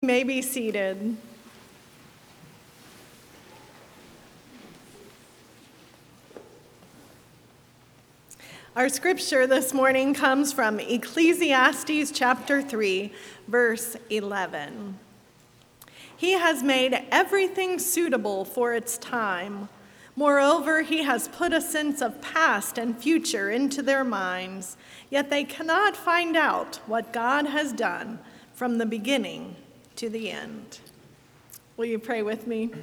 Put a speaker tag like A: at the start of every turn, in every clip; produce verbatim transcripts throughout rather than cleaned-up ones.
A: You may be seated. Our scripture this morning comes from Ecclesiastes chapter three, verse eleven. He has made everything suitable for its time. Moreover, he has put a sense of past and future into their minds, yet they cannot find out what God has done from the beginning to the end. Will you pray with me?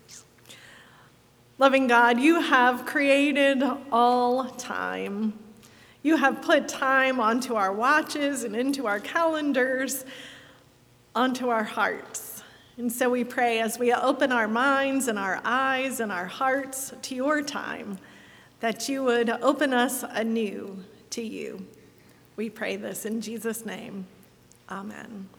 A: Loving God, you have created all time. You have put time onto our watches and into our calendars, onto our hearts. And so we pray as we open our minds and our eyes and our hearts to your time, that you would open us anew to you. We pray this in Jesus' name. Amen.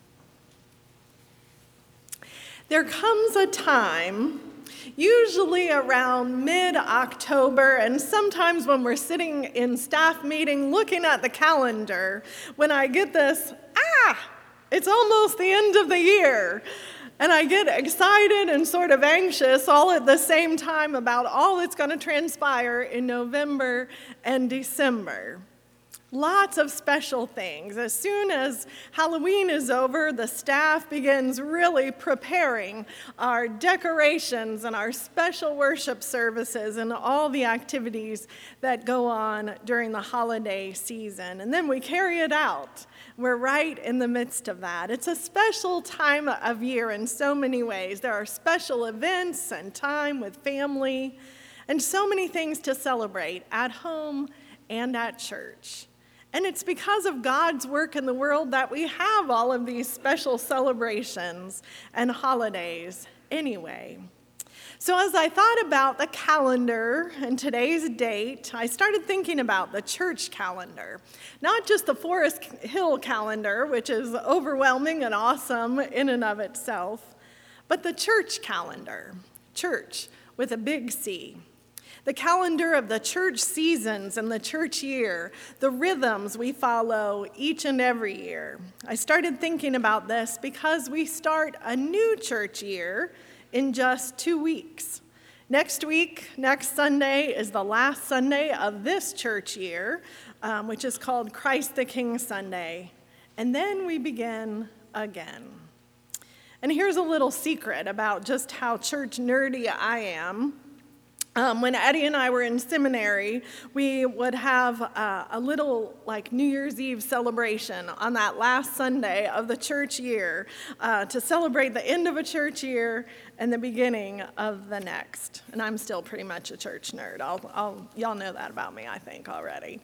A: There comes a time, usually around mid-October, and sometimes when we're sitting in staff meeting looking at the calendar, when I get this, ah, it's almost the end of the year. And I get excited and sort of anxious all at the same time about all that's going to transpire in November and December. Lots of special things. As soon as Halloween is over, the staff begins really preparing our decorations and our special worship services and all the activities that go on during the holiday season. And then we carry it out. We're right in the midst of that. It's a special time of year in so many ways. There are special events and time with family and so many things to celebrate at home and at church. And it's because of God's work in the world that we have all of these special celebrations and holidays anyway. So as I thought about the calendar and today's date, I started thinking about the church calendar. Not just the Forest Hill calendar, which is overwhelming and awesome in and of itself, but the church calendar, church with a big C. The calendar of the church seasons and the church year, the rhythms we follow each and every year. I started thinking about this because we start a new church year in just two weeks. Next week, next Sunday, is the last Sunday of this church year, um, which is called Christ the King Sunday. And then we begin again. And here's a little secret about just how church nerdy I am. Um, when Eddie and I were in seminary, we would have uh, a little like New Year's Eve celebration on that last Sunday of the church year uh, to celebrate the end of a church year and the beginning of the next. And I'm still pretty much a church nerd. I'll, I'll, y'all know that about me, I think, already.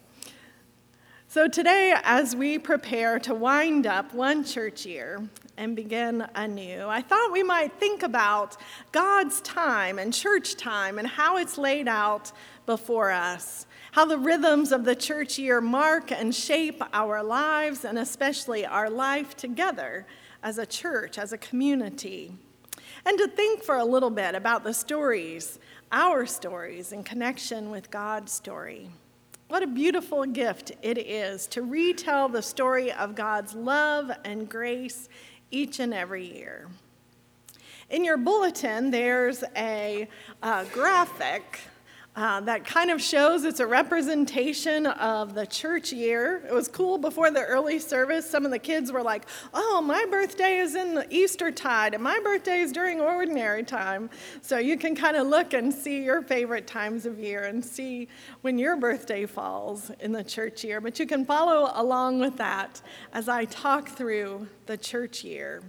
A: So today, as we prepare to wind up one church year and begin anew, I thought we might think about God's time and church time and how it's laid out before us, how the rhythms of the church year mark and shape our lives and especially our life together as a church, as a community, and to think for a little bit about the stories, our stories in connection with God's story. What a beautiful gift it is to retell the story of God's love and grace each and every year. In your bulletin, there's a uh, graphic uh, that kind of shows it's a representation of the church year. It was cool before the early service. Some of the kids were like, oh, my birthday is in the Eastertide, and my birthday is during ordinary time. So you can kind of look and see your favorite times of year and see when your birthday falls in the church year. But you can follow along with that as I talk through the church year.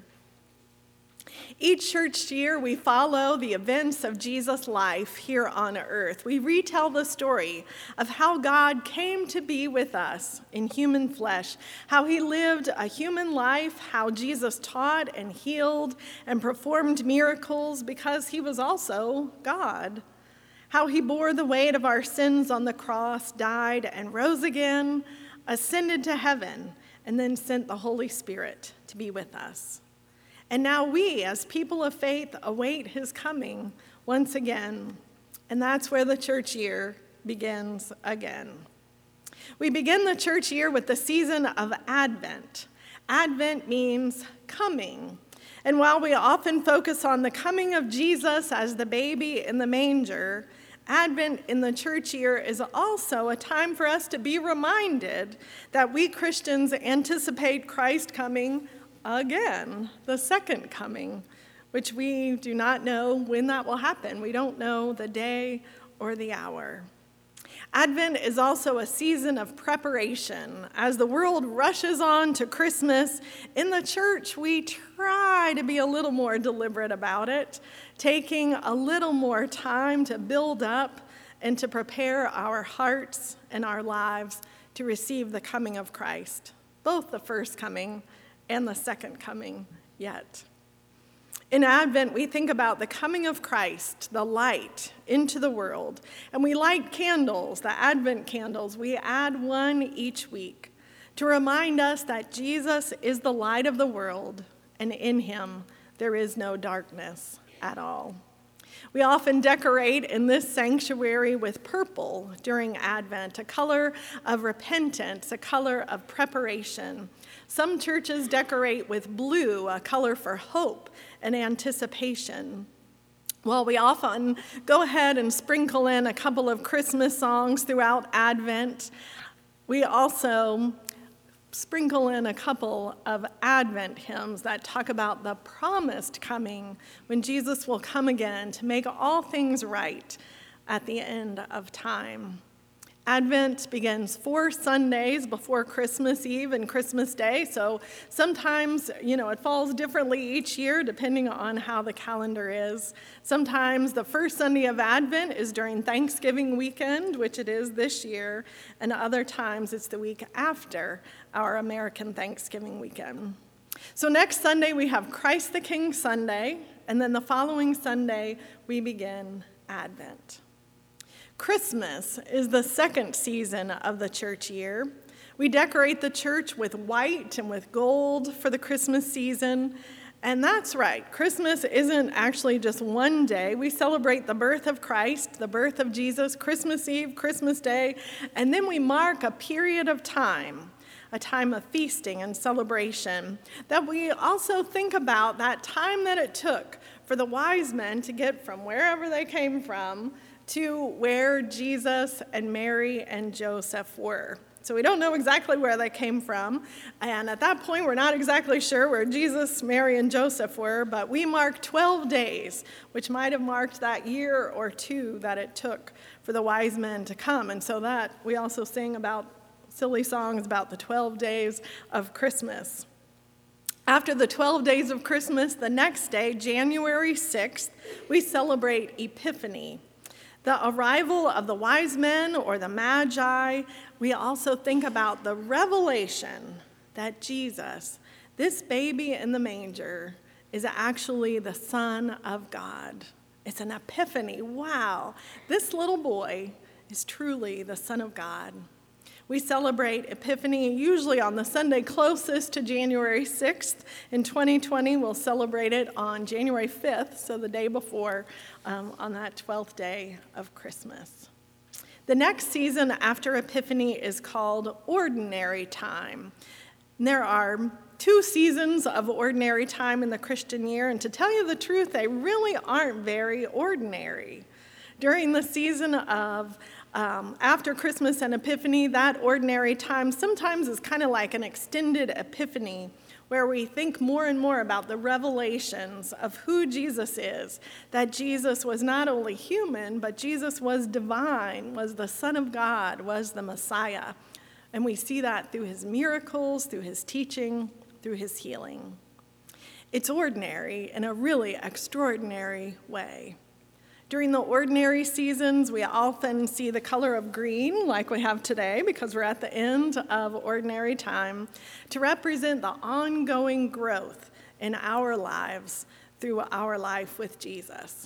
A: Each church year, we follow the events of Jesus' life here on earth. We retell the story of how God came to be with us in human flesh, how he lived a human life, how Jesus taught and healed and performed miracles because he was also God, how he bore the weight of our sins on the cross, died and rose again, ascended to heaven, and then sent the Holy Spirit to be with us. And now we, as people of faith, await his coming once again. And that's where the church year begins again. We begin the church year with the season of Advent. Advent means coming. And while we often focus on the coming of Jesus as the baby in the manger, Advent in the church year is also a time for us to be reminded that we Christians anticipate Christ coming again, the second coming, which we do not know when that will happen. We don't know the day or the hour. Advent is also a season of preparation. As the world rushes on to Christmas, in the church we try to be a little more deliberate about it, taking a little more time to build up and to prepare our hearts and our lives to receive the coming of Christ, both the first coming and the second coming yet. In Advent, we think about the coming of Christ, the light, into the world. And we light candles, the Advent candles. We add one each week to remind us that Jesus is the light of the world, and in him there is no darkness at all. We often decorate in this sanctuary with purple during Advent, a color of repentance, a color of preparation. Some churches decorate with blue, a color for hope and anticipation. Well, we often go ahead and sprinkle in a couple of Christmas songs throughout Advent. We also sprinkle in a couple of Advent hymns that talk about the promised coming when Jesus will come again to make all things right at the end of time. Advent begins four Sundays before Christmas Eve and Christmas Day, so sometimes, you know, it falls differently each year depending on how the calendar is. Sometimes the first Sunday of Advent is during Thanksgiving weekend, which it is this year, and other times it's the week after our American Thanksgiving weekend. So next Sunday we have Christ the King Sunday, and then the following Sunday we begin Advent. Christmas is the second season of the church year. We decorate the church with white and with gold for the Christmas season. And that's right, Christmas isn't actually just one day. We celebrate the birth of Christ, the birth of Jesus, Christmas Eve, Christmas Day, and then we mark a period of time, a time of feasting and celebration, that we also think about that time that it took for the wise men to get from wherever they came from to where Jesus and Mary and Joseph were. So we don't know exactly where they came from, and at that point we're not exactly sure where Jesus, Mary, and Joseph were, but we mark twelve days, which might have marked that year or two that it took for the wise men to come. And so that we also sing about silly songs about the twelve days of Christmas. After the twelve days of Christmas, the next day, January sixth, we celebrate Epiphany, the arrival of the wise men or the magi. We also think about the revelation that Jesus, this baby in the manger, is actually the Son of God. It's an epiphany. Wow, this little boy is truly the Son of God. We celebrate Epiphany usually on the Sunday closest to January sixth. In twenty twenty, we'll celebrate it on January fifth, so the day before, um, on that twelfth day of Christmas. The next season after Epiphany is called Ordinary Time. And there are two seasons of ordinary time in the Christian year, and to tell you the truth, they really aren't very ordinary. During the season of Um, after Christmas and Epiphany, that ordinary time sometimes is kind of like an extended epiphany where we think more and more about the revelations of who Jesus is, that Jesus was not only human, but Jesus was divine, was the Son of God, was the Messiah. And we see that through his miracles, through his teaching, through his healing. It's ordinary in a really extraordinary way. During the ordinary seasons, we often see the color of green, like we have today, because we're at the end of ordinary time, to represent the ongoing growth in our lives through our life with Jesus.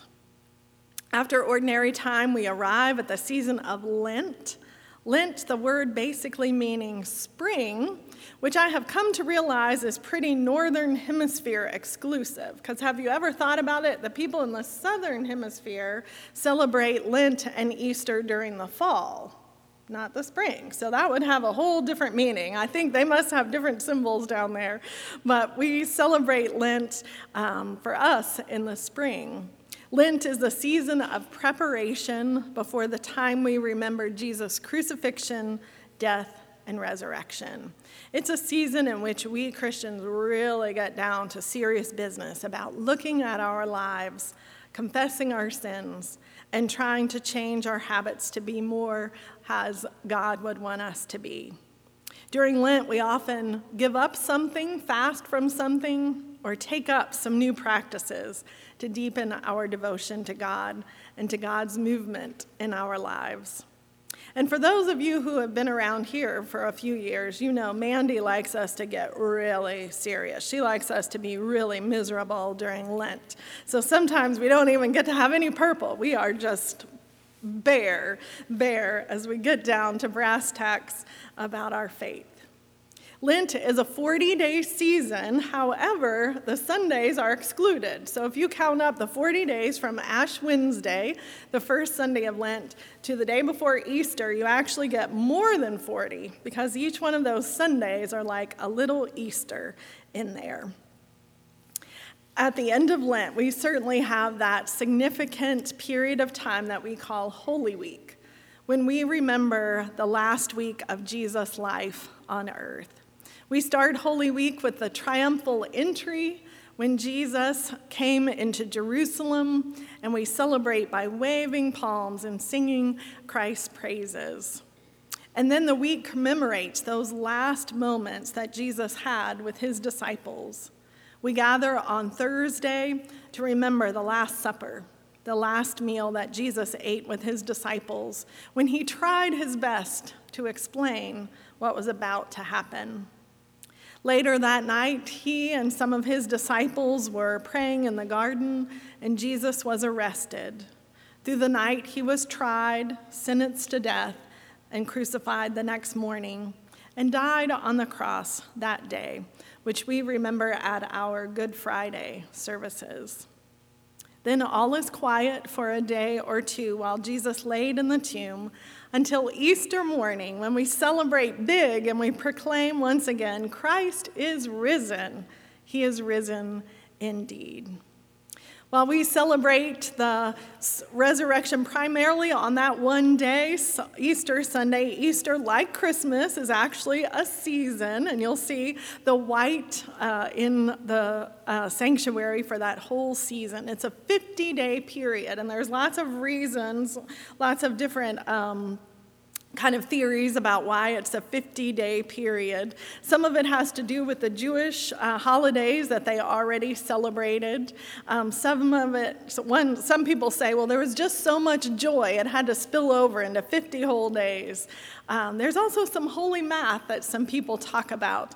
A: After ordinary time, we arrive at the season of Lent. Lent, the word basically meaning spring, which I have come to realize is pretty northern hemisphere exclusive. Because have you ever thought about it? The people in the southern hemisphere celebrate Lent and Easter during the fall. not the spring. So that would have a whole different meaning. I think they must have different symbols down there. But we celebrate Lent um, for us in the spring. Lent is the season of preparation before the time we remember Jesus' crucifixion, death, and resurrection. It's a season in which we Christians really get down to serious business about looking at our lives, confessing our sins, and trying to change our habits to be more as God would want us to be. During Lent, we often give up something, fast from something, or take up some new practices to deepen our devotion to God and to God's movement in our lives. And for those of you who have been around here for a few years, you know Mandy likes us to get really serious. She likes us to be really miserable during Lent. So sometimes we don't even get to have any purple. We are just bare, bare as we get down to brass tacks about our faith. Lent is a forty-day season. However, the Sundays are excluded. So if you count up the forty days from Ash Wednesday, the first Sunday of Lent, to the day before Easter, you actually get more than forty, because each one of those Sundays are like a little Easter in there. At the end of Lent, we certainly have that significant period of time that we call Holy Week, when we remember the last week of Jesus' life on earth. We start Holy Week with the triumphal entry when Jesus came into Jerusalem, and we celebrate by waving palms and singing Christ's praises. And then the week commemorates those last moments that Jesus had with his disciples. We gather on Thursday to remember the Last Supper, the last meal that Jesus ate with his disciples when he tried his best to explain what was about to happen. Later that night, he and some of his disciples were praying in the garden, and Jesus was arrested. Through the night, he was tried, sentenced to death, and crucified the next morning, and died on the cross that day, which we remember at our Good Friday services. Then all is quiet for a day or two while Jesus laid in the tomb, until Easter morning, when we celebrate big and we proclaim once again, Christ is risen. He is risen indeed. While we celebrate the resurrection primarily on that one day, Easter Sunday, Easter, like Christmas, is actually a season, and you'll see the white uh, in the uh, sanctuary for that whole season. It's a fifty-day period, and there's lots of reasons, lots of different um, kind of theories about why it's a fifty-day period. Some of it has to do with the Jewish uh, holidays that they already celebrated. Um, some of it, one, some people say, well, there was just so much joy, it had to spill over into fifty whole days. Um, there's also some holy math that some people talk about.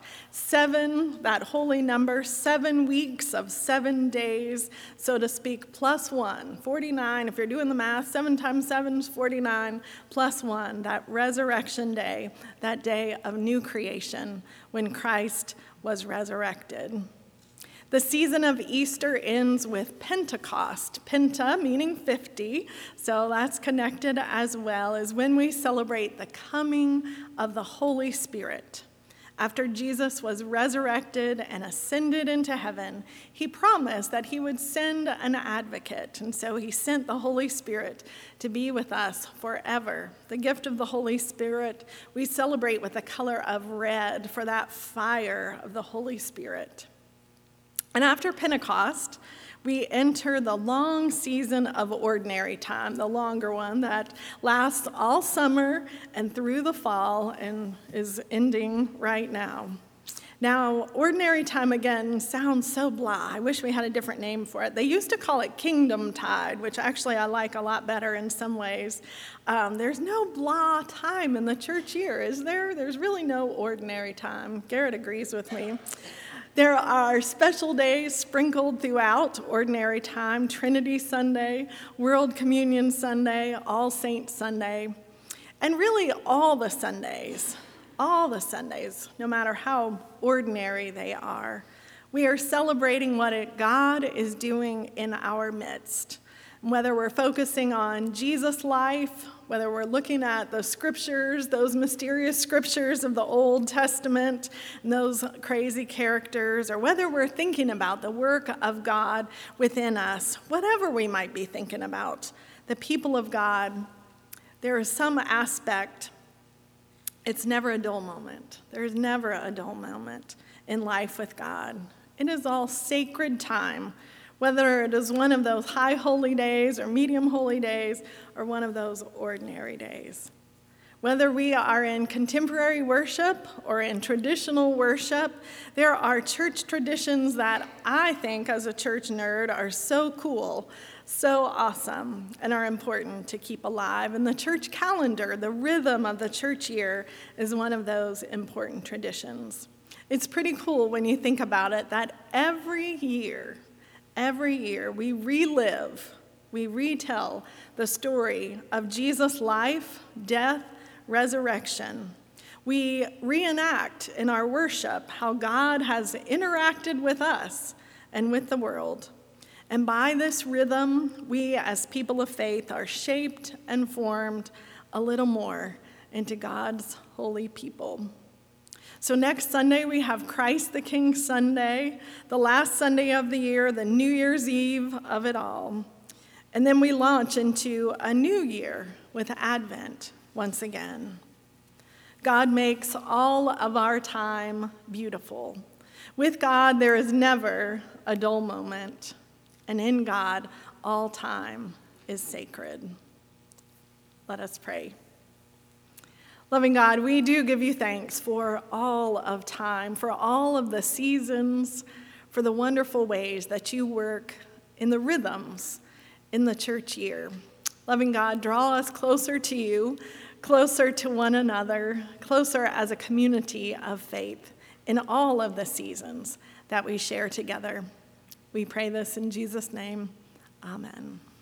A: Seven, that holy number, seven weeks of seven days, so to speak, plus one. forty-nine, if you're doing the math, seven times seven is forty-nine, plus one, that resurrection day, that day of new creation when Christ was resurrected. The season of Easter ends with Pentecost. Penta meaning fifty, so that's connected as well as when we celebrate the coming of the Holy Spirit. After Jesus was resurrected and ascended into heaven, he promised that he would send an advocate, and so he sent the Holy Spirit to be with us forever. The gift of the Holy Spirit we celebrate with the color of red for that fire of the Holy Spirit. And after Pentecost, we enter the long season of ordinary time, the longer one that lasts all summer and through the fall and is ending right now. Now, ordinary time, again, sounds so blah. I wish we had a different name for it. They used to call it Kingdom Tide, which actually I like a lot better in some ways. Um, there's no blah time in the church year, is there? There's really no ordinary time. Garrett agrees with me. There are special days sprinkled throughout ordinary time: Trinity Sunday, World Communion Sunday, All Saints Sunday, and really all the Sundays, all the Sundays, no matter how ordinary they are. We are celebrating what it, God is doing in our midst. Whether we're focusing on Jesus' life, whether we're looking at the scriptures, those mysterious scriptures of the Old Testament, and those crazy characters, or whether we're thinking about the work of God within us, whatever we might be thinking about, the people of God, there is some aspect, it's never a dull moment. There is never a dull moment in life with God. It is all sacred time, whether it is one of those high holy days or medium holy days or one of those ordinary days. Whether we are in contemporary worship or in traditional worship, there are church traditions that I think, as a church nerd, are so cool, so awesome, and are important to keep alive. And the church calendar, the rhythm of the church year, is one of those important traditions. It's pretty cool when you think about it that every year, Every year, we relive, we retell the story of Jesus' life, death, resurrection. We reenact in our worship how God has interacted with us and with the world. And by this rhythm, we as people of faith are shaped and formed a little more into God's holy people. So next Sunday, we have Christ the King Sunday, the last Sunday of the year, the New Year's Eve of it all. And then we launch into a new year with Advent once again. God makes all of our time beautiful. With God, there is never a dull moment. And in God, all time is sacred. Let us pray. Loving God, we do give you thanks for all of time, for all of the seasons, for the wonderful ways that you work in the rhythms in the church year. Loving God, draw us closer to you, closer to one another, closer as a community of faith in all of the seasons that we share together. We pray this in Jesus' name. Amen.